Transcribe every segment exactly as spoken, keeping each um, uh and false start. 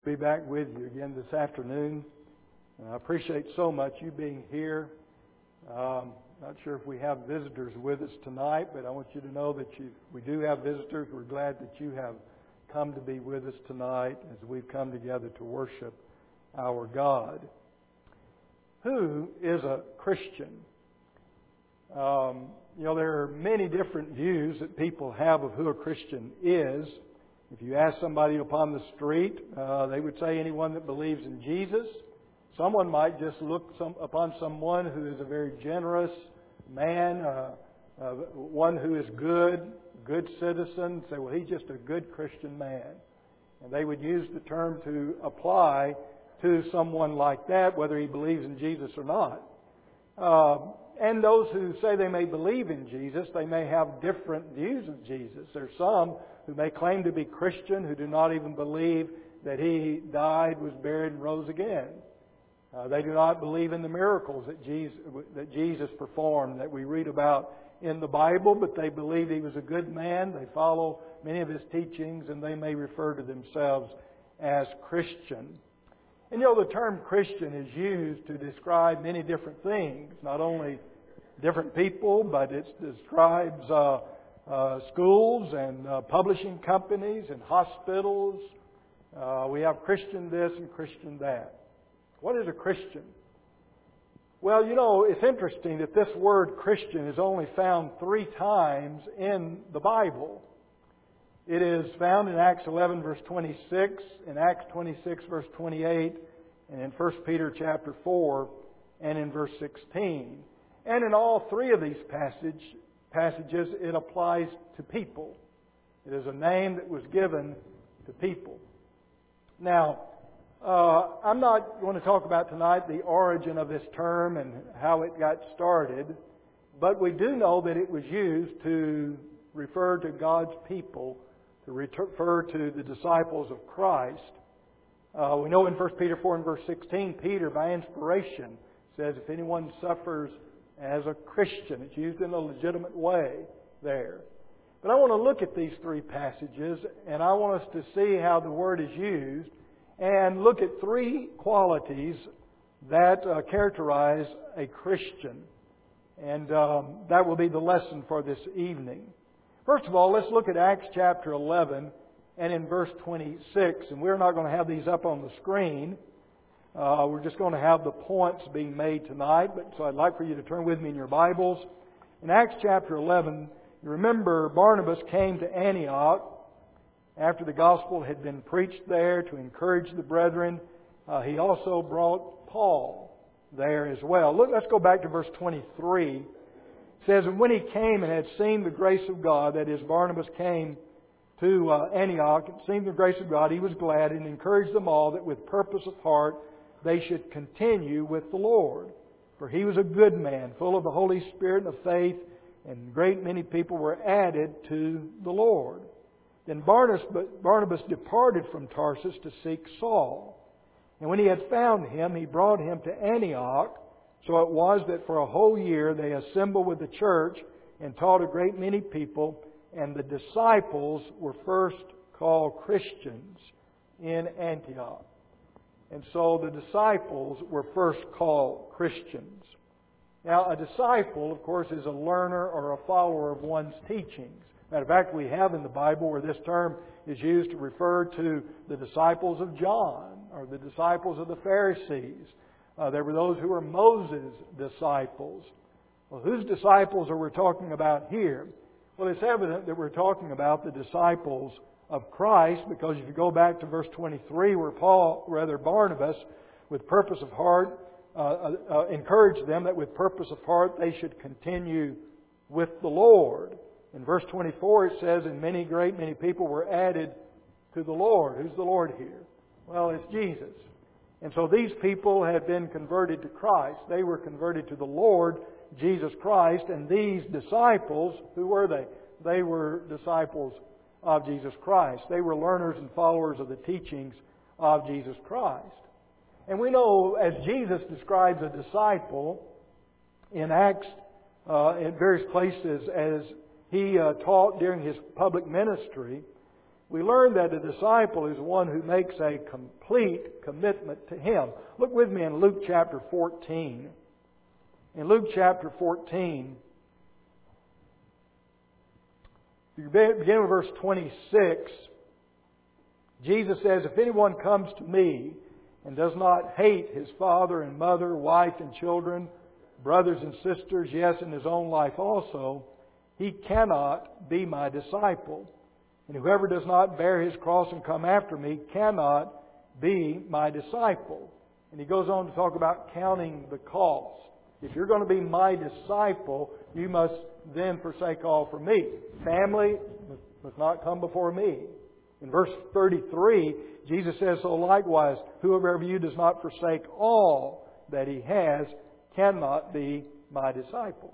Be back with you again this afternoon. And I appreciate so much you being here. Um, not sure if we have visitors with us tonight, but I want you to know that you, we do have visitors. We're glad that you have come to be with us tonight as we've come together to worship our God. Who is a Christian? Um, you know, there are many different views that people have of who a Christian is. If you ask somebody upon the street, uh, they would say anyone that believes in Jesus. Someone might just look some, upon someone who is a very generous man, uh, uh, one who is good, good citizen, say, well, he's just a good Christian man. And they would use the term to apply to someone like that, whether he believes in Jesus or not. Uh, and those who say they may believe in Jesus, they may have different views of Jesus. There's some who may claim to be Christian who do not even believe that He died, was buried, and rose again. Uh, they do not believe in the miracles that Jesus, that Jesus performed, that we read about in the Bible, but they believe He was a good man. They follow many of His teachings, and they may refer to themselves as Christian. And you know, the term Christian is used to describe many different things, not only different people, but it describes uh, uh, schools and uh, publishing companies and hospitals. Uh, we have Christian this and Christian that. What is a Christian? Well, you know, it's interesting that this word Christian is only found three times in the Bible. It is found in Acts eleven verse twenty-six, in Acts twenty-six verse twenty-eight, and in First Peter chapter four, and in verse sixteen. And in all three of these passage, passages, it applies to people. It is a name that was given to people. Now, uh, I'm not going to talk about tonight the origin of this term and how it got started, but we do know that it was used to refer to God's people, to refer to the disciples of Christ. Uh, we know in First Peter four and verse sixteen, Peter, by inspiration, says if anyone suffers as a Christian, it's used in a legitimate way there. But I want to look at these three passages, and I want us to see how the word is used, and look at three qualities that uh, characterize a Christian. And um, that will be the lesson for this evening. First of all, let's look at Acts chapter eleven and in verse twenty-six. And we're not going to have these up on the screen. Uh, we're just going to have the points being made tonight. But so I'd like for you to turn with me in your Bibles. In Acts chapter eleven, you remember Barnabas came to Antioch after the gospel had been preached there to encourage the brethren. Uh, he also brought Paul there as well. Look, let's go back to verse twenty-three. It says, and when he came and had seen the grace of God, that is, Barnabas came to uh, Antioch and seen the grace of God, he was glad and encouraged them all that with purpose of heart they should continue with the Lord. For he was a good man, full of the Holy Spirit and of faith, and a great many people were added to the Lord. Then Barnabas, Barnabas departed from Tarsus to seek Saul. And when he had found him, he brought him to Antioch. So it was that for a whole year they assembled with the church and taught a great many people, and the disciples were first called Christians in Antioch. And so the disciples were first called Christians. Now, a disciple, of course, is a learner or a follower of one's teachings. Matter of fact, we have in the Bible where this term is used to refer to the disciples of John or the disciples of the Pharisees. Uh, there were those who were Moses' disciples. Well, whose disciples are we talking about here? Well, it's evident that we're talking about the disciples of Christ, because if you go back to verse twenty-three, where Paul, rather Barnabas, with purpose of heart, uh, uh, encouraged them that with purpose of heart they should continue with the Lord. In verse twenty-four it says, and many great many people were added to the Lord. Who's the Lord here? Well, it's Jesus. And so these people had been converted to Christ. They were converted to the Lord Jesus Christ. And these disciples, who were they? They were disciples of Jesus Christ. They were learners and followers of the teachings of Jesus Christ. And we know, as Jesus describes a disciple in Acts, uh, in various places, as He uh, taught during His public ministry, we learn that a disciple is one who makes a complete commitment to Him. Look with me in Luke chapter fourteen. In Luke chapter fourteen, you begin with verse twenty-six. Jesus says, "If anyone comes to me and does not hate his father and mother, wife and children, brothers and sisters, yes, and his own life also, he cannot be my disciple. And whoever does not bear his cross and come after me cannot be my disciple." And he goes on to talk about counting the cost. If you're going to be my disciple, you must then forsake all for me. Family must not come before me. In verse thirty-three, Jesus says, "So likewise, whoever of you does not forsake all that he has cannot be my disciple."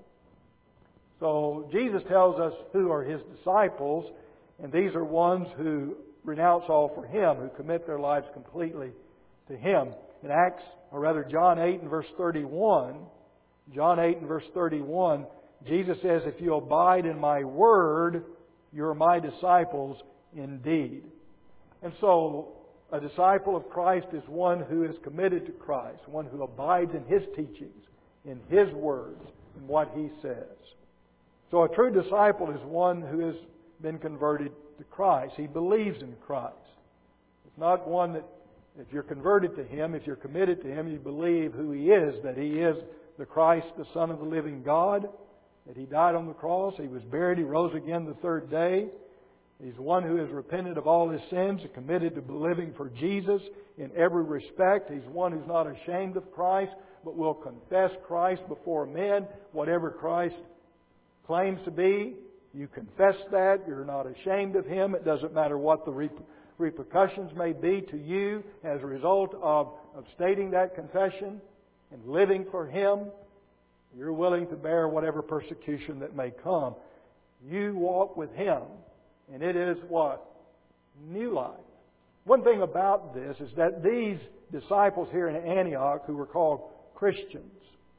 So Jesus tells us who are His disciples, and these are ones who renounce all for Him, who commit their lives completely to Him. In Acts, or rather John eight and verse thirty-one, John eight and verse thirty-one, Jesus says, "If you abide in my word, you are my disciples indeed." And so, a disciple of Christ is one who is committed to Christ, one who abides in His teachings, in His words, in what He says. So a true disciple is one who has been converted to Christ. He believes in Christ. It's not one that, if you're converted to Him, if you're committed to Him, you believe who He is, that He is the Christ, the Son of the living God, that He died on the cross, He was buried, He rose again the third day. He's one who has repented of all his sins and committed to living for Jesus in every respect. He's one who's not ashamed of Christ, but will confess Christ before men. Whatever Christ claims to be, you confess that. You're not ashamed of Him. It doesn't matter what the repercussions may be to you as a result of, of stating that confession and living for Him. You're willing to bear whatever persecution that may come. You walk with Him. And it is what? New life. One thing about this is that these disciples here in Antioch, who were called Christians,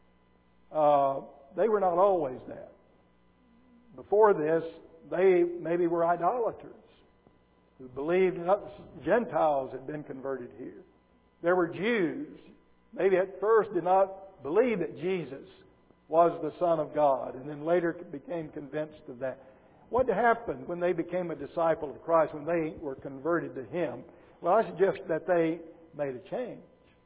uh, they were not always that. Before this, they maybe were idolaters who believed Gentiles had been converted here. There were Jews, maybe at first did not believe that Jesus was the Son of God, and then later became convinced of that. What happened when they became a disciple of Christ, when they were converted to Him? Well, I suggest that they made a change.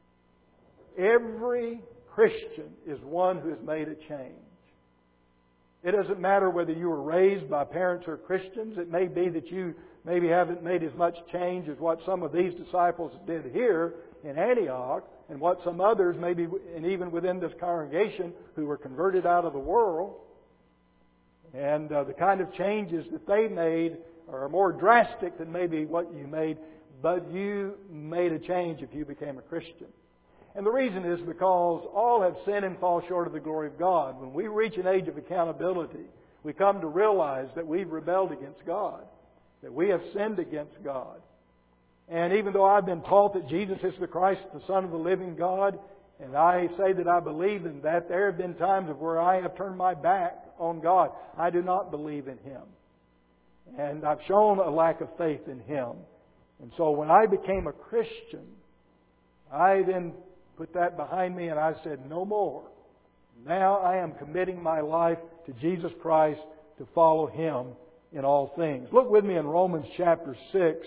Every Christian is one who has made a change. It doesn't matter whether you were raised by parents who are Christians. It may be that you maybe haven't made as much change as what some of these disciples did here in Antioch, and what some others, maybe and even within this congregation, who were converted out of the world. And uh, the kind of changes that they made are more drastic than maybe what you made, but you made a change if you became a Christian. And the reason is because all have sinned and fall short of the glory of God. When we reach an age of accountability, we come to realize that we've rebelled against God, that we have sinned against God. And even though I've been taught that Jesus is the Christ, the Son of the living God, and I say that I believe in that, there have been times of where I have turned my back on God. I do not believe in Him. And I've shown a lack of faith in Him. And so when I became a Christian, I then put that behind me and I said, no more. Now I am committing my life to Jesus Christ to follow Him in all things. Look with me in Romans chapter six.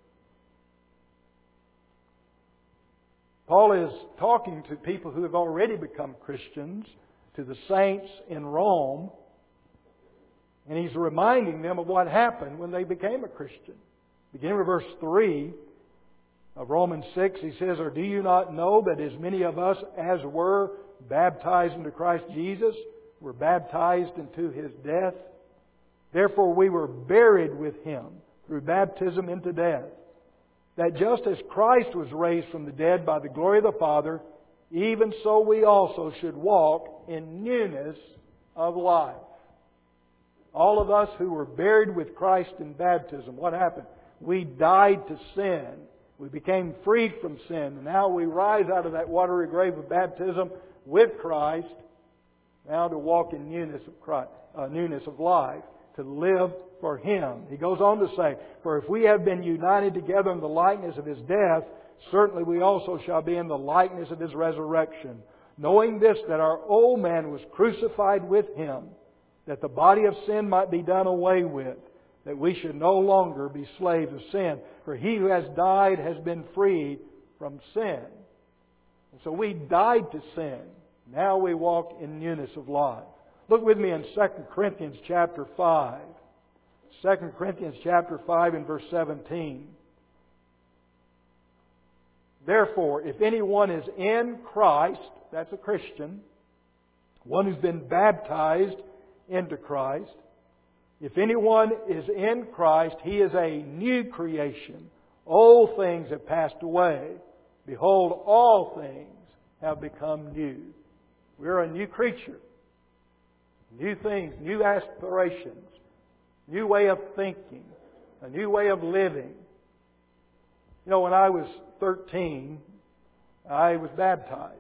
Paul is talking to people who have already become Christians, to the saints in Rome, and he's reminding them of what happened when they became a Christian. Beginning with verse three of Romans six, he says, "Or do you not know that as many of us as were baptized into Christ Jesus were baptized into His death? Therefore we were buried with Him through baptism into death, that just as Christ was raised from the dead by the glory of the Father, even so we also should walk in newness of life." All of us who were buried with Christ in baptism, what happened? We died to sin. We became freed from sin. And now we rise out of that watery grave of baptism with Christ, now to walk in newness of Christ, uh, newness of life, to live for Him. He goes on to say, for if we have been united together in the likeness of His death, certainly we also shall be in the likeness of His resurrection. Knowing this, that our old man was crucified with Him, that the body of sin might be done away with, that we should no longer be slaves of sin. For he who has died has been freed from sin. And so we died to sin. Now we walk in newness of life. Look with me in Second Corinthians chapter five. Second Corinthians chapter five and verse seventeen. Therefore, if anyone is in Christ, that's a Christian, one who's been baptized into Christ. If anyone is in Christ, he is a new creation. Old things have passed away. Behold, all things have become new. We're a new creature. New things, new aspirations, new way of thinking, a new way of living. You know, when I was thirteen, I was baptized.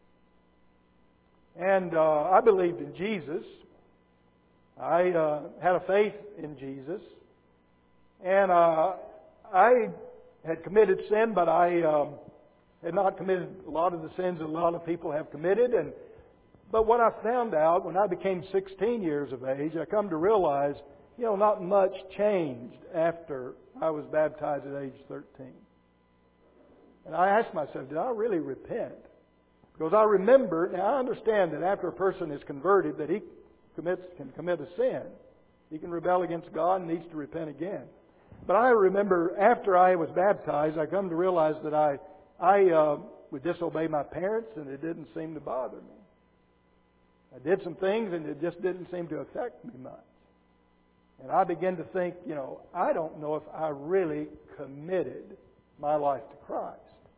And uh, I believed in Jesus. I uh, had a faith in Jesus. And uh, I had committed sin, but I um, had not committed a lot of the sins that a lot of people have committed. And But what I found out when I became sixteen years of age, I come to realize, you know, not much changed after I was baptized at age thirteen. And I asked myself, did I really repent? Because I remember, now I understand that after a person is converted, that he commits can commit a sin. He can rebel against God and needs to repent again. But I remember after I was baptized, I come to realize that I I uh, would disobey my parents, and it didn't seem to bother me. I did some things, and it just didn't seem to affect me much. And I began to think, you know, I don't know if I really committed my life to Christ.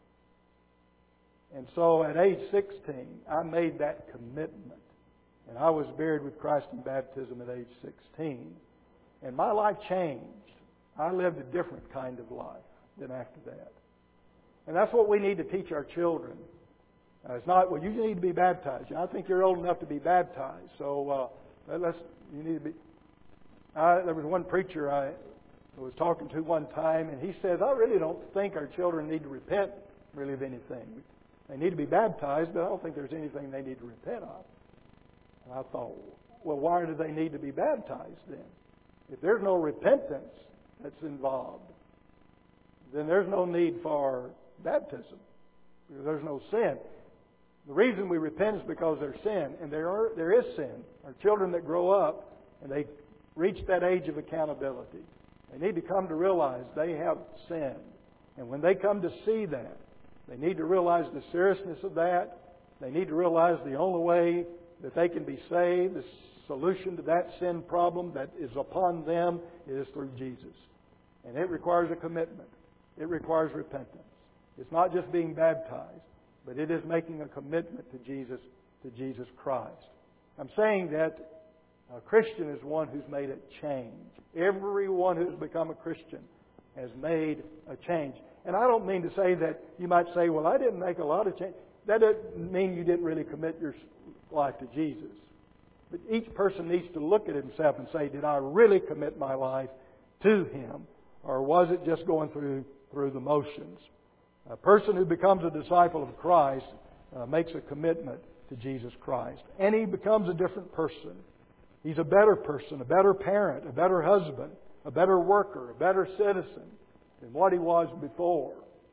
And so at age sixteen, I made that commitment. And I was buried with Christ in baptism at age sixteen. And my life changed. I lived a different kind of life than after that. And that's what we need to teach our children. Uh, it's not, well, you need to be baptized. I think you're old enough to be baptized. So uh, let's, you need to be. I, there was one preacher I was talking to one time, and he says, I really don't think our children need to repent really of anything. They need to be baptized, but I don't think there's anything they need to repent of. And I thought, well, why do they need to be baptized then? If there's no repentance that's involved, then there's no need for baptism, because there's no sin. The reason we repent is because there's sin, and there are there is sin. Our children that grow up and they reach that age of accountability, they need to come to realize they have sinned. And when they come to see that, they need to realize the seriousness of that. They need to realize the only way that they can be saved, the solution to that sin problem that is upon them, is through Jesus. And it requires a commitment. It requires repentance. It's not just being baptized, but it is making a commitment to Jesus, to Jesus Christ. I'm saying that a Christian is one who's made a change. Everyone who's become a Christian has made a change. And I don't mean to say that you might say, well, I didn't make a lot of change. That doesn't mean you didn't really commit your life to Jesus. But each person needs to look at himself and say, did I really commit my life to Him? Or was it just going through through the motions? A person who becomes a disciple of Christ uh, makes a commitment to Jesus Christ. And he becomes a different person. He's a better person, a better parent, a better husband, a better worker, a better citizen than what he was before.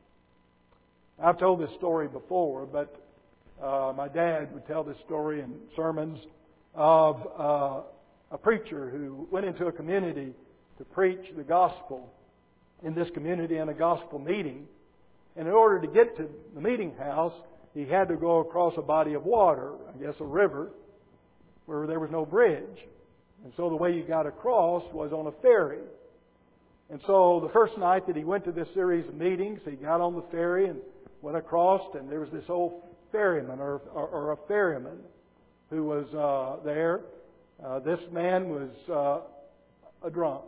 I've told this story before, but uh, my dad would tell this story in sermons of uh, a preacher who went into a community to preach the gospel in this community in a gospel meeting. And in order to get to the meeting house, he had to go across a body of water, I guess a river, where there was no bridge. And so the way you got across was on a ferry. And so the first night that he went to this series of meetings, he got on the ferry and went across, and there was this old ferryman or, or, or a ferryman who was uh, there. Uh, this man was uh, a drunk.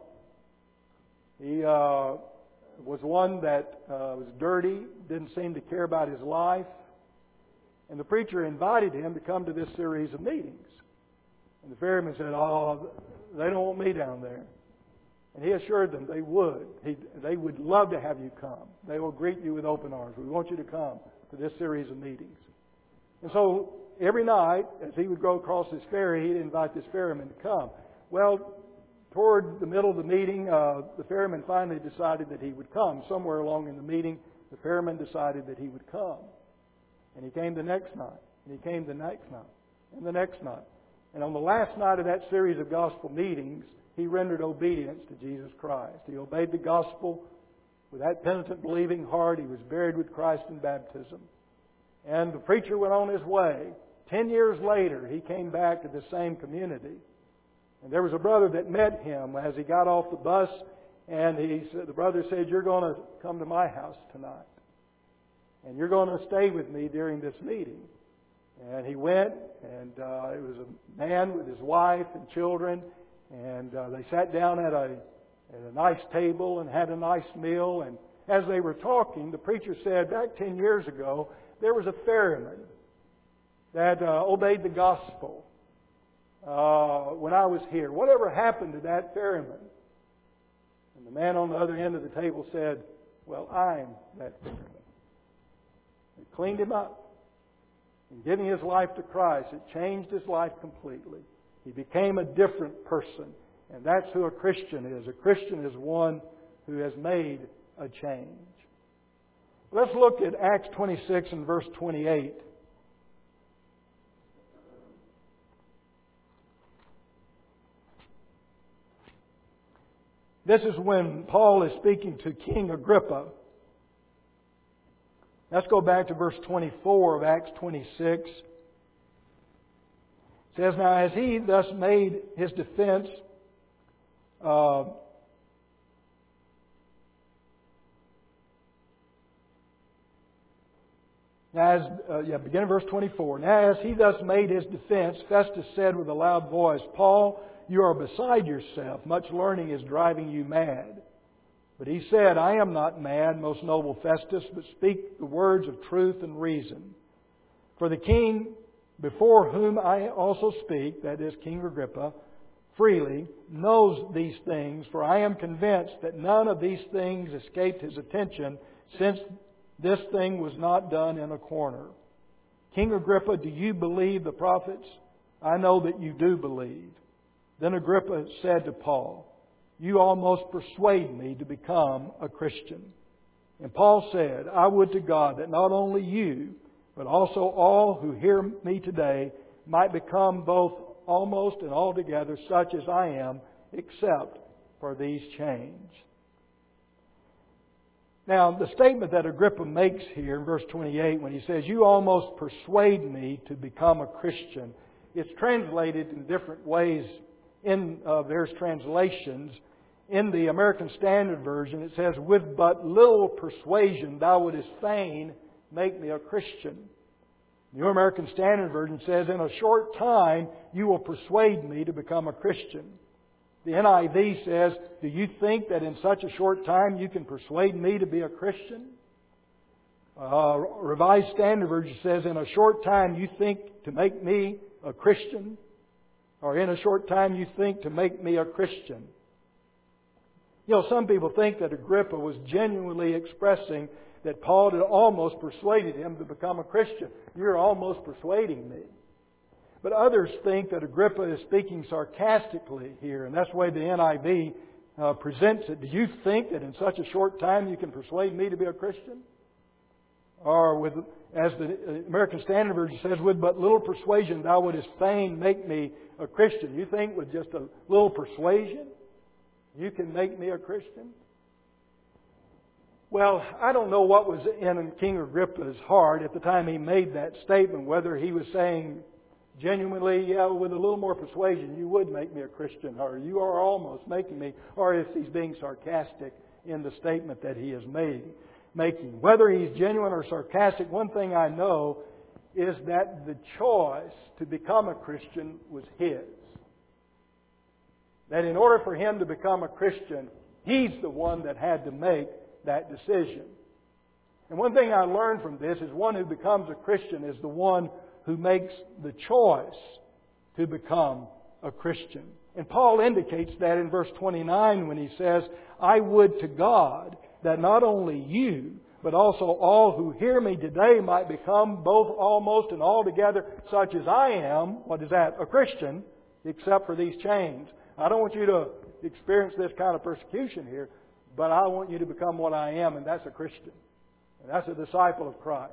He uh, was one that uh, was dirty, didn't seem to care about his life. And the preacher invited him to come to this series of meetings. And the ferryman said, oh, they don't want me down there. And he assured them they would. He, they would love to have you come. They will greet you with open arms. We want you to come to this series of meetings. And so every night, as he would go across this ferry, he'd invite this ferryman to come. Well, toward the middle of the meeting, uh, the ferryman finally decided that he would come. Somewhere along in the meeting, the ferryman decided that he would come. And he came the next night. And he came the next night. And the next night. And on the last night of that series of gospel meetings, he rendered obedience to Jesus Christ. He obeyed the gospel with that penitent, believing heart. He was buried with Christ in baptism. And the preacher went on his way. Ten years later, he came back to the same community. And there was a brother that met him as he got off the bus. And he said, the brother said, "You're going to come to my house tonight. And you're going to stay with me during this meeting." And he went, and uh, it was a man with his wife and children. And uh, they sat down at a, at a nice table and had a nice meal. And as they were talking, the preacher said, back ten years ago, there was a ferryman that uh, obeyed the gospel uh, when I was here. Whatever happened to that ferryman? And the man on the other end of the table said, "Well, I'm that ferryman." They cleaned him up. In giving his life to Christ, it changed his life completely. He became a different person. And that's who a Christian is. A Christian is one who has made a change. Let's look at Acts twenty-six and verse twenty-eight. This is when Paul is speaking to King Agrippa. Let's go back to verse twenty-four of Acts twenty-six. It says, "Now as he thus made his defense, uh, now as, uh, yeah, begin in verse twenty-four. Now as he thus made his defense, Festus said with a loud voice, 'Paul, you are beside yourself. Much learning is driving you mad.' But he said, 'I am not mad, most noble Festus, but speak the words of truth and reason. For the king before whom I also speak,'" that is King Agrippa, "'freely knows these things, for I am convinced that none of these things escaped his attention, since this thing was not done in a corner. King Agrippa, do you believe the prophets? I know that you do believe.' Then Agrippa said to Paul, 'You almost persuade me to become a Christian.' And Paul said, 'I would to God that not only you, but also all who hear me today might become both almost and altogether such as I am, except for these chains.'" Now, the statement that Agrippa makes here in verse twenty-eight, when he says, "You almost persuade me to become a Christian," it's translated in different ways in uh, various translations. In the American Standard Version, it says, "With but little persuasion thou wouldest fain make me a Christian." The New American Standard Version says, "In a short time you will persuade me to become a Christian." The N I V says, "Do you think that in such a short time you can persuade me to be a Christian?" Uh, Revised Standard Version says, "In a short time you think to make me a Christian?" Or, "In a short time you think to make me a Christian?" You know, some people think that Agrippa was genuinely expressing that Paul had almost persuaded him to become a Christian. "You're almost persuading me." But others think that Agrippa is speaking sarcastically here, and that's the way the N I V uh, presents it. "Do you think that in such a short time you can persuade me to be a Christian?" Or, with, as the American Standard Version says, "With but little persuasion thou wouldest fain make me a Christian." You think with just a little persuasion you can make me a Christian? Well, I don't know what was in King Agrippa's heart at the time he made that statement, whether he was saying genuinely, "Yeah, with a little more persuasion you would make me a Christian," or "You are almost making me," or if he's being sarcastic in the statement that he is made, making. Whether he's genuine or sarcastic, one thing I know is that the choice to become a Christian was his. That in order for him to become a Christian, he's the one that had to make that decision. And one thing I learned from this is one who becomes a Christian is the one who makes the choice to become a Christian. And Paul indicates that in verse twenty-nine when he says, I would to God that not only you, but also all who hear me today might become both almost and altogether such as I am, what is that, a Christian, except for these chains. I don't want you to experience this kind of persecution here, but I want you to become what I am, and that's a Christian. And that's a disciple of Christ.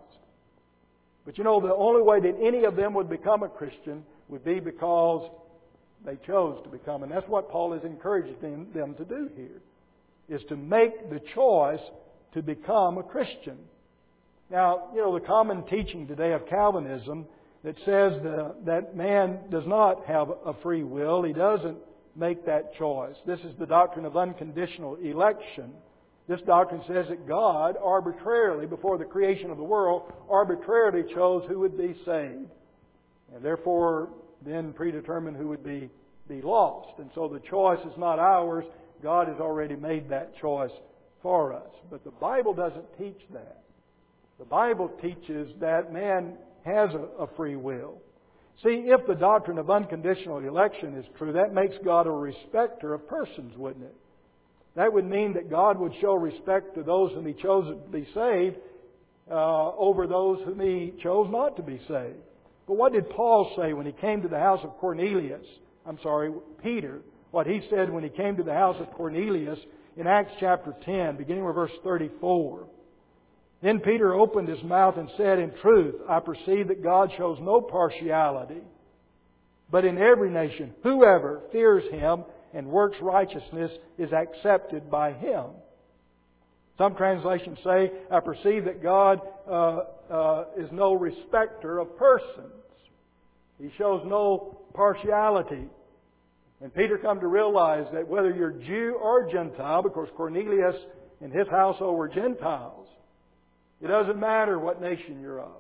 But you know, the only way that any of them would become a Christian would be because they chose to become. And that's what Paul is encouraging them, them to do here, is to make the choice to become a Christian. Now, you know, the common teaching today of Calvinism that says the, that man does not have a free will. He doesn't make that choice. This is the doctrine of unconditional election. This doctrine says that God arbitrarily, before the creation of the world, arbitrarily chose who would be saved. And therefore, then predetermined who would be, be lost. And so the choice is not ours. God has already made that choice for us. But the Bible doesn't teach that. The Bible teaches that man has a, a free will. See, if the doctrine of unconditional election is true, that makes God a respecter of persons, wouldn't it? That would mean that God would show respect to those whom He chose to be saved uh, over those whom He chose not to be saved. But what did Paul say when he came to the house of Cornelius? I'm sorry, Peter. What he said when he came to the house of Cornelius in Acts chapter ten, beginning with verse thirty-four. Then Peter opened his mouth and said, In truth, I perceive that God shows no partiality, but in every nation, whoever fears Him and works righteousness is accepted by Him. Some translations say, I perceive that God uh, uh, is no respecter of persons. He shows no partiality. And Peter come to realize that whether you're Jew or Gentile, because Cornelius and his household were Gentiles, it doesn't matter what nation you're of.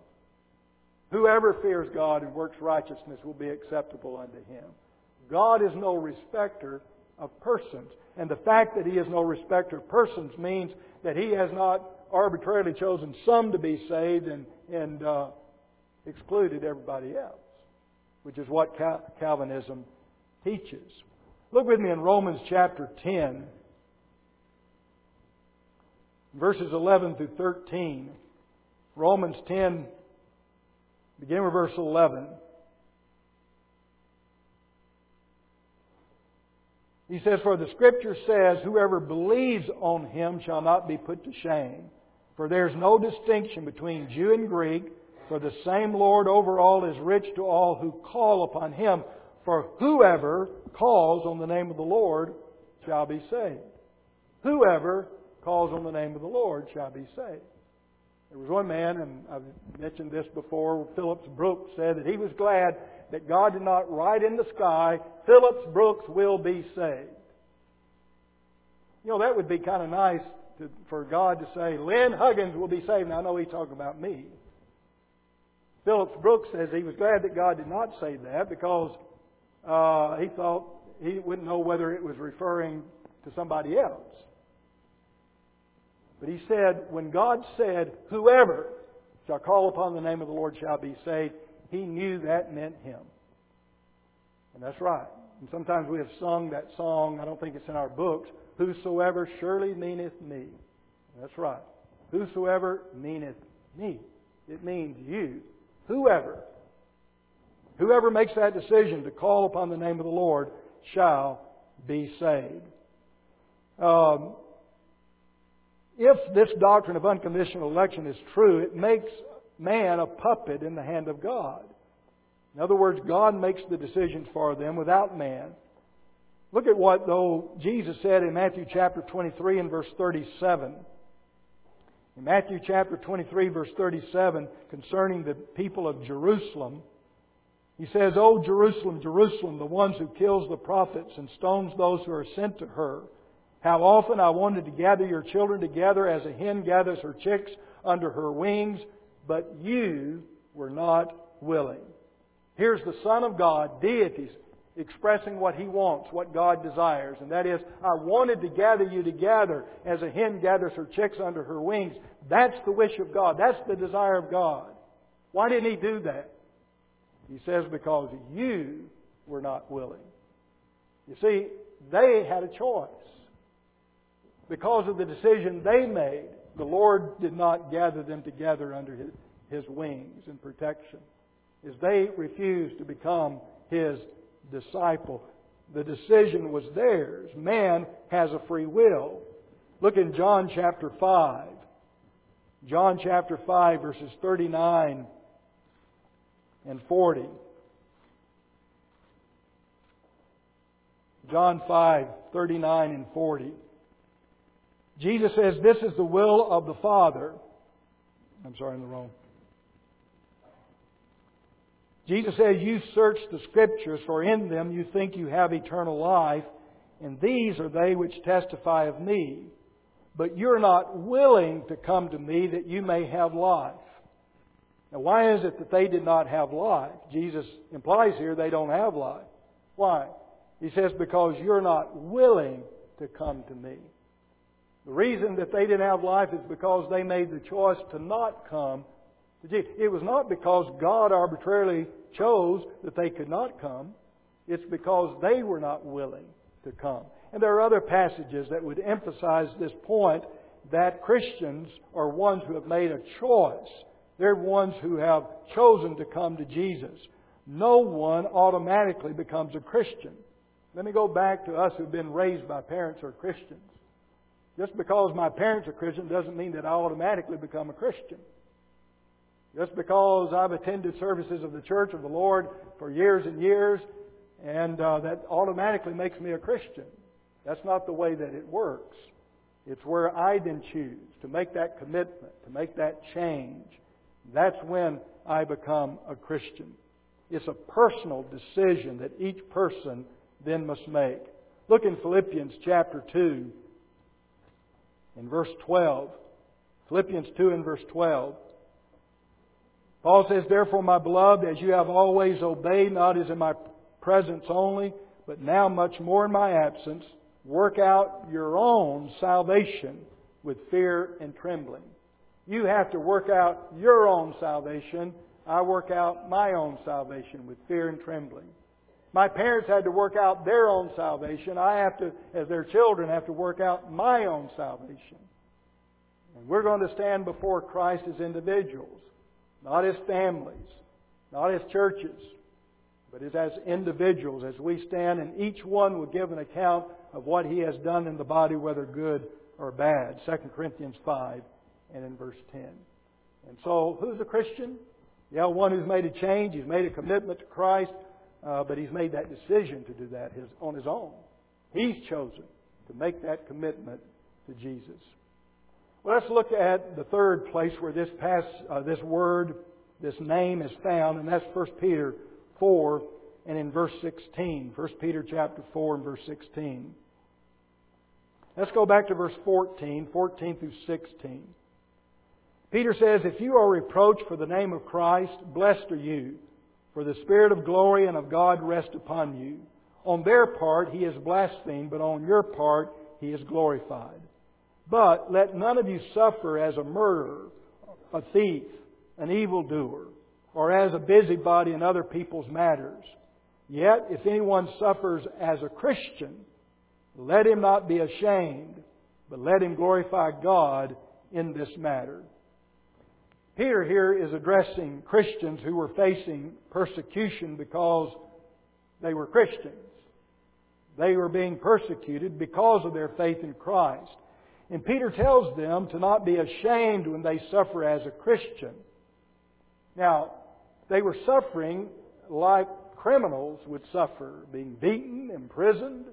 Whoever fears God and works righteousness will be acceptable unto Him. God is no respecter of persons. And the fact that He is no respecter of persons means that He has not arbitrarily chosen some to be saved and, and uh, excluded everybody else, which is what Cal- Calvinism teaches. Look with me in Romans chapter ten, verses eleven through thirteen. Romans ten, beginning with verse eleven. He says, For the Scripture says, Whoever believes on Him shall not be put to shame. For there is no distinction between Jew and Greek, for the same Lord over all is rich to all who call upon Him. For whoever calls on the name of the Lord shall be saved. Whoever calls on the name of the Lord shall be saved. There was one man, and I've mentioned this before, Phillips Brooks said that he was glad that God did not write in the sky, Phillips Brooks will be saved. You know, that would be kind of nice to, for God to say, Lynn Huggins will be saved. Now, I know He's talking about me. Phillips Brooks says he was glad that God did not say that because uh, he thought he wouldn't know whether it was referring to somebody else. But he said, when God said, whoever shall call upon the name of the Lord shall be saved, he knew that meant him. And that's right. And sometimes we have sung that song, I don't think it's in our books, whosoever surely meaneth me. And that's right. Whosoever meaneth me. It means you. Whoever. Whoever makes that decision to call upon the name of the Lord shall be saved. Um, if this doctrine of unconditional election is true, it makes man a puppet in the hand of God. In other words, God makes the decisions for them without man. Look at what, though, Jesus said in Matthew chapter twenty-three and verse thirty-seven. In Matthew chapter twenty-three, verse thirty-seven, concerning the people of Jerusalem, He says, O Jerusalem, Jerusalem, the ones who kills the prophets and stones those who are sent to her. How often I wanted to gather your children together as a hen gathers her chicks under her wings, but you were not willing. Here's the Son of God, deity, expressing what He wants, what God desires. And that is, I wanted to gather you together as a hen gathers her chicks under her wings. That's the wish of God. That's the desire of God. Why didn't He do that? He says, because you were not willing. You see, they had a choice. Because of the decision they made, the Lord did not gather them together under His, his wings and protection. As they refused to become His disciple, the decision was theirs. Man has a free will. Look in John chapter five. John chapter five, verses thirty-nine and forty. John five, thirty-nine and forty. Jesus says, "This is the will of the Father." I'm sorry, I'm in the wrong. Jesus says, "You search the Scriptures, for in them you think you have eternal life, and these are they which testify of me. But you're not willing to come to me that you may have life." Now, why is it that they did not have life? Jesus implies here they don't have life. Why? He says, because you're not willing to come to me. The reason that they didn't have life is because they made the choice to not come to Jesus. It was not because God arbitrarily chose that they could not come. It's because they were not willing to come. And there are other passages that would emphasize this point, that Christians are ones who have made a choice. They're ones who have chosen to come to Jesus. No one automatically becomes a Christian. Let me go back to us who've been raised by parents who are Christians. Just because my parents are Christian doesn't mean that I automatically become a Christian. Just because I've attended services of the Church of the Lord for years and years, and uh, that automatically makes me a Christian. That's not the way that it works. It's where I then choose to make that commitment, to make that change. That's when I become a Christian. It's a personal decision that each person then must make. Look in Philippians chapter two in verse twelve. Philippians two and verse twelve. Paul says, "Therefore, my beloved, as you have always obeyed, not as in my presence only, but now much more in my absence, work out your own salvation with fear and trembling." You have to work out your own salvation. I work out my own salvation with fear and trembling. My parents had to work out their own salvation. I have to, as their children, have to work out my own salvation. And we're going to stand before Christ as individuals, not as families, not as churches, but as, as individuals, as we stand, and each one will give an account of what he has done in the body, whether good or bad. Second Corinthians five and in verse ten. And so, who's a Christian? Yeah, one who's made a change, he's made a commitment to Christ, uh, but he's made that decision to do that his, on his own. He's chosen to make that commitment to Jesus. Well, let's look at the third place where this pass, uh, this word, this name is found, and that's First Peter four and in verse sixteen. First Peter chapter four and verse sixteen. Let's go back to verse fourteen, fourteen through sixteen. Peter says, "If you are reproached for the name of Christ, blessed are you, for the Spirit of glory and of God rests upon you. On their part He is blasphemed, but on your part He is glorified. But let none of you suffer as a murderer, a thief, an evildoer, or as a busybody in other people's matters. Yet, if anyone suffers as a Christian, let him not be ashamed, but let him glorify God in this matter." Peter here is addressing Christians who were facing persecution because they were Christians. They were being persecuted because of their faith in Christ. And Peter tells them to not be ashamed when they suffer as a Christian. Now, they were suffering like criminals would suffer, being beaten, imprisoned.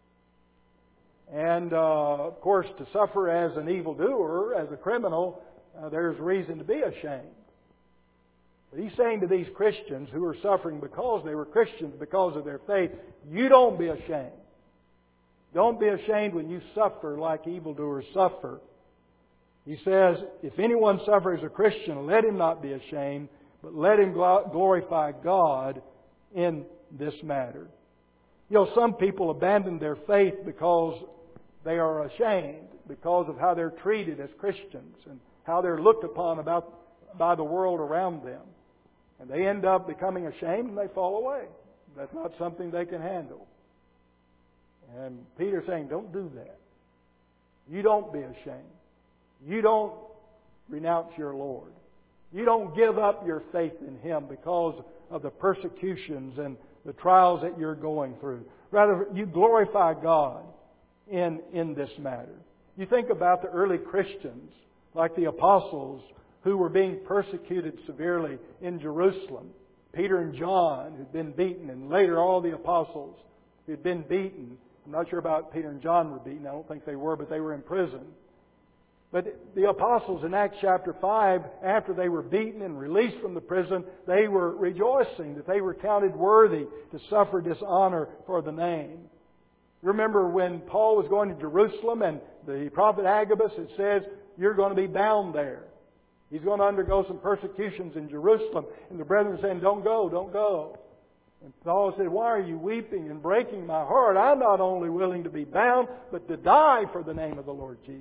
And, uh, of course, to suffer as an evildoer, as a criminal, uh, there's reason to be ashamed. But he's saying to these Christians who are suffering because they were Christians, because of their faith, you don't be ashamed. Don't be ashamed when you suffer like evildoers suffer. He says, if anyone suffers as a Christian, let him not be ashamed, but let him glorify God in this matter. You know, some people abandon their faith because they are ashamed, because of how they're treated as Christians and how they're looked upon about by the world around them. And they end up becoming ashamed and they fall away. That's not something they can handle. And Peter's saying, don't do that. You don't be ashamed. You don't renounce your Lord. You don't give up your faith in Him because of the persecutions and the trials that you're going through. Rather, you glorify God in, in this matter. You think about the early Christians, like the apostles, who were being persecuted severely in Jerusalem. Peter and John, who'd been beaten, and later all the apostles who'd been beaten. I'm not sure about Peter and John were beaten. I don't think they were, but they were in prison. But the apostles in Acts chapter five, after they were beaten and released from the prison, they were rejoicing that they were counted worthy to suffer dishonor for the name. Remember when Paul was going to Jerusalem and the prophet Agabus had said, you're going to be bound there. He's going to undergo some persecutions in Jerusalem. And the brethren saying, don't go, don't go. And Paul said, why are you weeping and breaking my heart? I'm not only willing to be bound, but to die for the name of the Lord Jesus.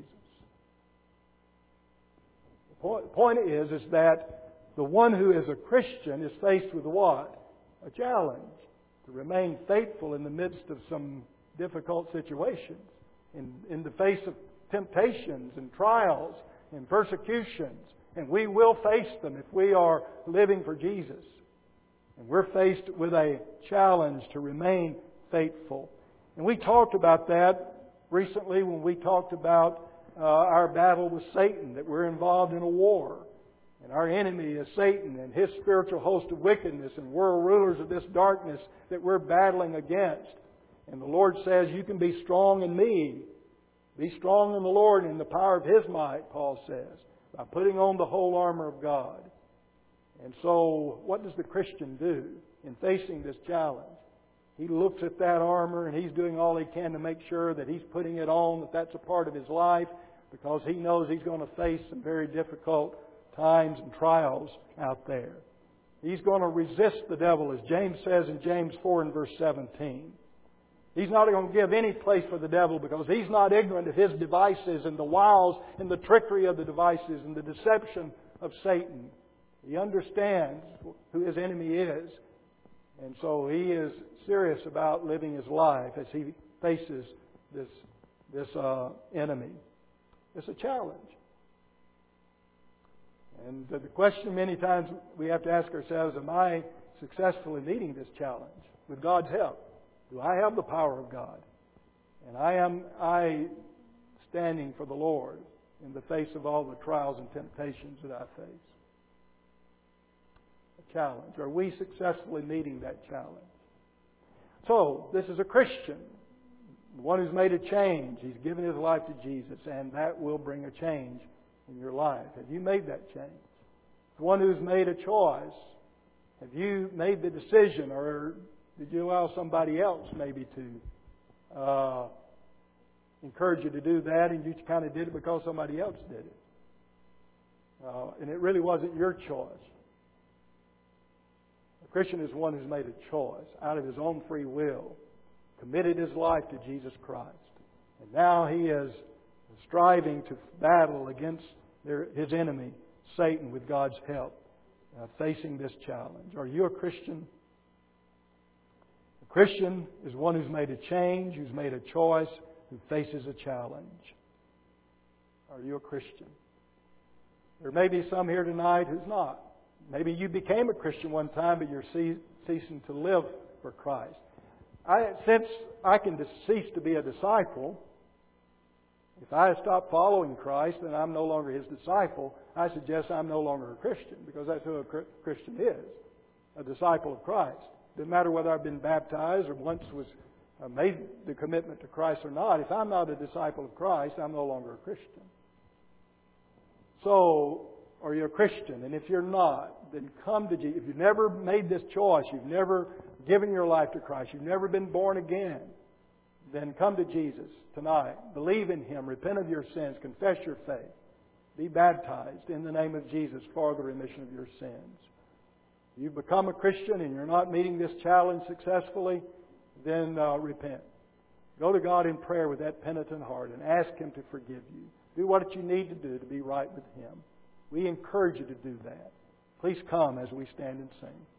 The point is, is that the one who is a Christian is faced with what? A challenge. To remain faithful in the midst of some difficult situations. In, in the face of temptations and trials and persecutions. And we will face them if we are living for Jesus. And we're faced with a challenge to remain faithful. And we talked about that recently when we talked about uh, our battle with Satan, that we're involved in a war. And our enemy is Satan and his spiritual host of wickedness and world rulers of this darkness that we're battling against. And the Lord says, you can be strong in me. Be strong in the Lord and in the power of His might, Paul says, by putting on the whole armor of God. And so, what does the Christian do in facing this challenge? He looks at that armor and he's doing all he can to make sure that he's putting it on, that that's a part of his life, because he knows he's going to face some very difficult times and trials out there. He's going to resist the devil, as James says in James four and verse seventeen. He's not going to give any place for the devil because he's not ignorant of his devices and the wiles and the trickery of the devices and the deception of Satan. He understands who his enemy is. And so he is serious about living his life as he faces this, this uh, enemy. It's a challenge. And the question many times we have to ask ourselves, am I successfully meeting this challenge with God's help? Do I have the power of God? And I am I standing for the Lord in the face of all the trials and temptations that I face? A challenge. Are we successfully meeting that challenge? So, this is a Christian. One who's made a change. He's given his life to Jesus, and that will bring a change in your life. Have you made that change? One who's made a choice. Have you made the decision, or did you allow somebody else maybe to uh, encourage you to do that, and you kind of did it because somebody else did it? Uh, and it really wasn't your choice. A Christian is one who's made a choice out of his own free will, committed his life to Jesus Christ. And now he is striving to battle against their, his enemy, Satan, with God's help, uh, facing this challenge. Are you a Christian? A Christian is one who's made a change, who's made a choice, who faces a challenge. Are you a Christian? There may be some here tonight who's not. Maybe you became a Christian one time, but you're ceasing to live for Christ. I, since I can cease to be a disciple, if I stop following Christ, then I'm no longer His disciple. I suggest I'm no longer a Christian, because that's who a Christian is, a disciple of Christ. Doesn't matter whether I've been baptized or once was uh, made the commitment to Christ or not. If I'm not a disciple of Christ, I'm no longer a Christian. So, are you a Christian? And if you're not, then come to Jesus. If you've never made this choice, you've never given your life to Christ, you've never been born again, then come to Jesus tonight. Believe in Him. Repent of your sins. Confess your faith. Be baptized in the name of Jesus for the remission of your sins. If you've become a Christian and you're not meeting this challenge successfully, then uh, repent. Go to God in prayer with that penitent heart and ask Him to forgive you. Do what you need to do to be right with Him. We encourage you to do that. Please come as we stand and sing.